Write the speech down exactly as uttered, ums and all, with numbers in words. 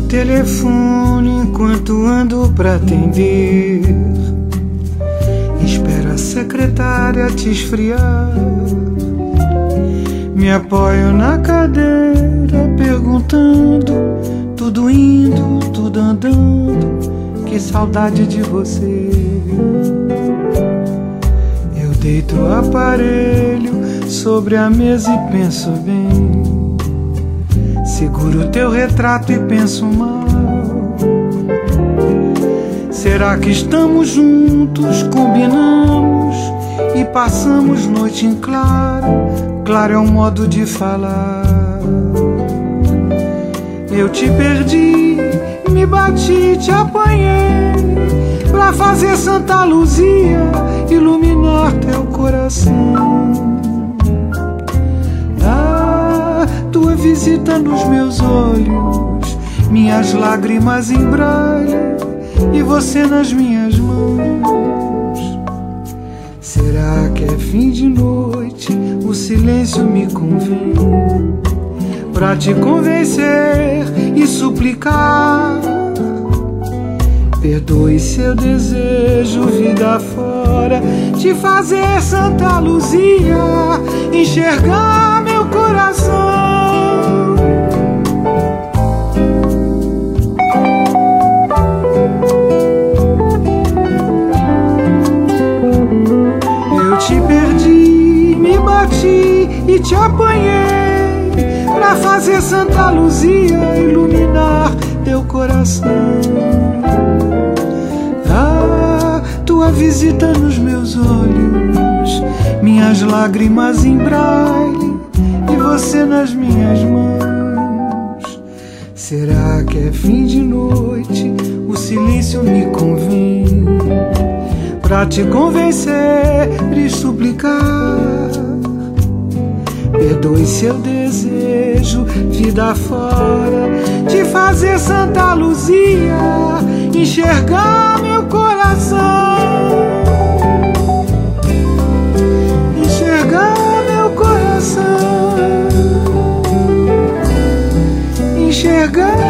telefone enquanto ando pra atender. Espero a secretária te esfriar. Me apoio na cadeira perguntando, tudo indo, tudo andando, que saudade de você. Eu deito o aparelho sobre a mesa e penso bem. Seguro teu retrato e penso mal. Será que estamos juntos, combinamos e passamos noite em claro? Claro é um modo de falar. Eu te perdi, me bati, te apanhei pra fazer Santa Luzia iluminar teu coração. Tua visita nos meus olhos, minhas lágrimas em braille e você nas minhas mãos. Será que é fim de noite? O silêncio me convém pra te convencer e suplicar. Perdoe seu desejo, vida fora, te fazer Santa Luzia enxergar meu coração. Eu te perdi, me bati e te apanhei pra fazer Santa Luzia iluminar teu coração. Ah, tua visita nos meus olhos, minhas lágrimas em braille e você nas minhas mãos. Será que é fim de noite? O silêncio me convém pra te convencer e suplicar. Perdoe seu desejo, vida fora, te fazer Santa Luzia enxergar meu coração. Enxergar meu coração. Enxergar